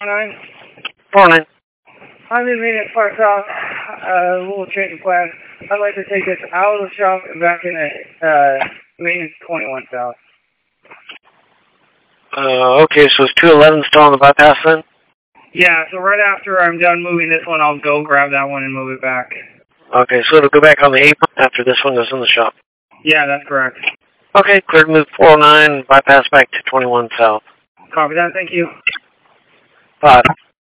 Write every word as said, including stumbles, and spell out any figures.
nine. four nine. I'm in maintenance parts off. Uh, a little change of plan. I'd like to take this out of the shop and back in at uh, maintenance twenty-one south. Uh, okay, so is two eleven still on the bypass then? Yeah, so right after I'm done moving this one, I'll go grab that one and move it back. Okay, so it'll go back on the apron after this one goes in the shop. Yeah, that's correct. Okay, clear to move four oh nine, bypass back to twenty-one south. Copy that, thank you. Five.